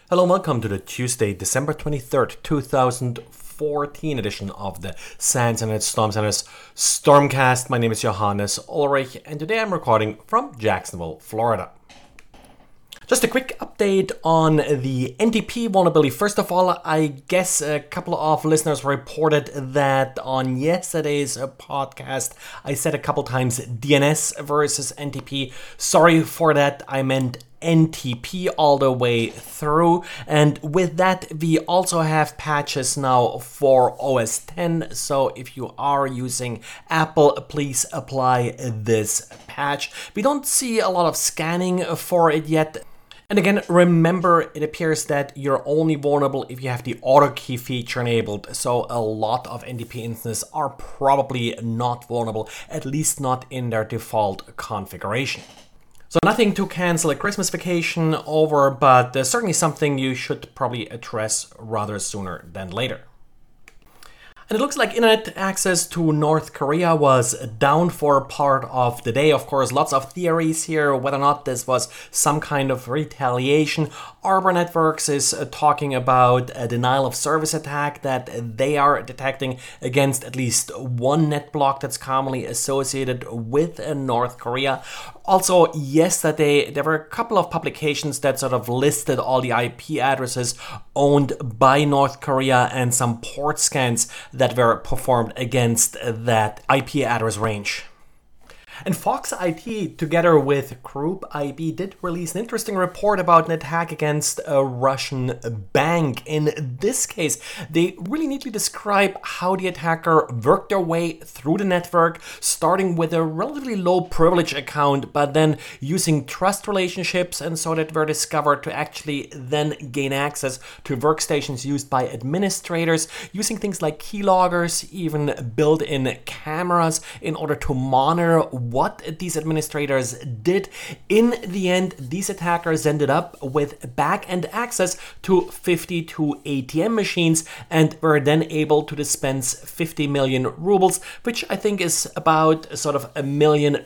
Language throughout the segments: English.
Hello and welcome to the Tuesday, December 23rd, 2014 edition of the SANS Internet Storm Center's Stormcast. My name is Johannes Ulrich and today I'm recording from Jacksonville, Florida. Just a quick update on the NTP vulnerability. First of all, I guess a couple of listeners reported that on yesterday's podcast, I said a couple times DNS versus NTP. Sorry for that, I meant NTP all the way through. And with that, we also have patches now for OS X. So if you are using Apple, please apply this patch. We don't see a lot of scanning for it yet. And again, remember, it appears that you're only vulnerable if you have the auto key feature enabled. So a lot of NTP instances are probably not vulnerable, at least not in their default configuration. So nothing to cancel a Christmas vacation over, but certainly something you should probably address rather sooner than later. And it looks like internet access to North Korea was down for part of the day. Of course, lots of theories here, whether or not this was some kind of retaliation. Arbor Networks is talking about a denial of service attack that they are detecting against at least one net block that's commonly associated with North Korea. Also, yesterday, there were a couple of publications that sort of listed all the IP addresses owned by North Korea and some port scans that were performed against that IP address range. And Fox IT, together with Group IB, did release an interesting report about an attack against a Russian bank. In this case, they really neatly describe how the attacker worked their way through the network, starting with a relatively low privilege account, but then using trust relationships, and so that were discovered to actually then gain access to workstations used by administrators, using things like keyloggers, even built-in cameras in order to monitor what these administrators did. In the end, these attackers ended up with back-end access to 52 ATM machines and were then able to dispense 50 million rubles, which I think is about sort of $1 million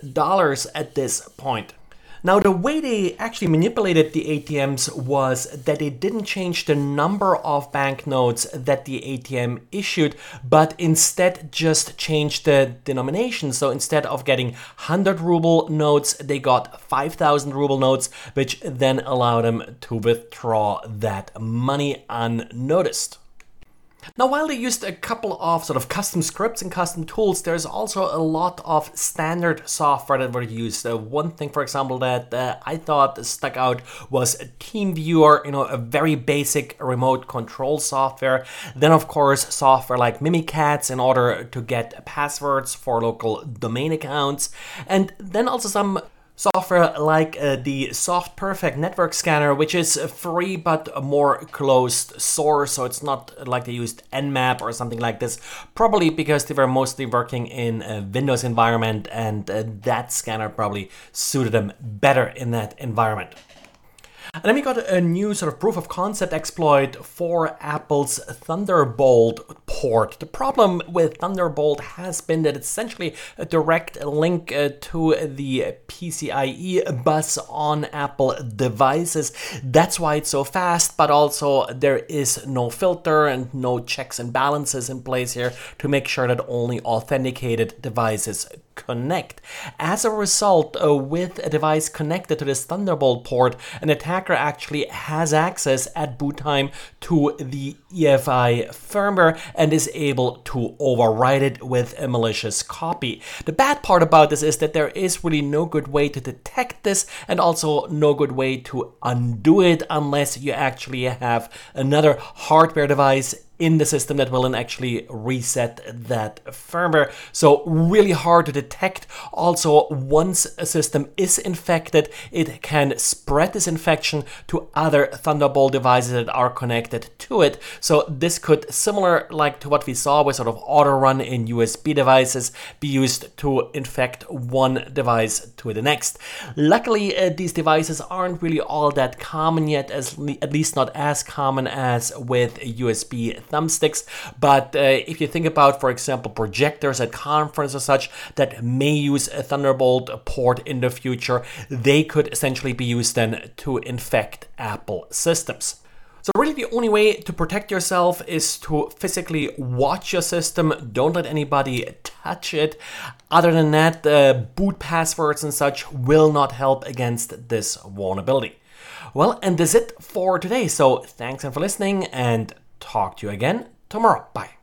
at this point. Now, the way they actually manipulated the ATMs was that they didn't change the number of banknotes that the ATM issued, but instead just changed the denomination. So instead of getting 100 ruble notes, they got 5,000 ruble notes, which then allowed them to withdraw that money unnoticed. Now, while they used a couple of sort of custom scripts and custom tools, there's also a lot of standard software that were used. One thing, for example, that I thought stuck out was TeamViewer, a very basic remote control software. Then, of course, software like Mimikatz in order to get passwords for local domain accounts. And then also some software like the SoftPerfect network scanner, which is free but a more closed source, so it's not like they used Nmap or something like this, probably because they were mostly working in a Windows environment and that scanner probably suited them better in that environment. And then we got a new sort of proof of concept exploit for Apple's Thunderbolt port. The problem with Thunderbolt has been that it's essentially a direct link to the PCIe bus on Apple devices. That's why it's so fast, but also there is no filter and no checks and balances in place here to make sure that only authenticated devices connect. As a result, with a device connected to this Thunderbolt port, an attacker actually has access at boot time to the EFI firmware and is able to override it with a malicious copy. The bad part about this is that there is really no good way to detect this and also no good way to undo it unless you actually have another hardware device in the system that will then actually reset that firmware. So really hard to detect. Also, once a system is infected, it can spread this infection to other Thunderbolt devices that are connected to it. So this could, similar like to what we saw with sort of auto run in USB devices, be used to infect one device to the next. Luckily, these devices aren't really all that common yet, at least not as common as with USB thumbsticks. But if you think about, for example, projectors at conferences or such that may use a Thunderbolt port in the future, they could essentially be used then to infect Apple systems. So really the only way to protect yourself is to physically watch your system. Don't let anybody touch it. Other than that, boot passwords and such will not help against this vulnerability. Well, and that's it for today. So thanks for listening and talk to you again tomorrow. Bye.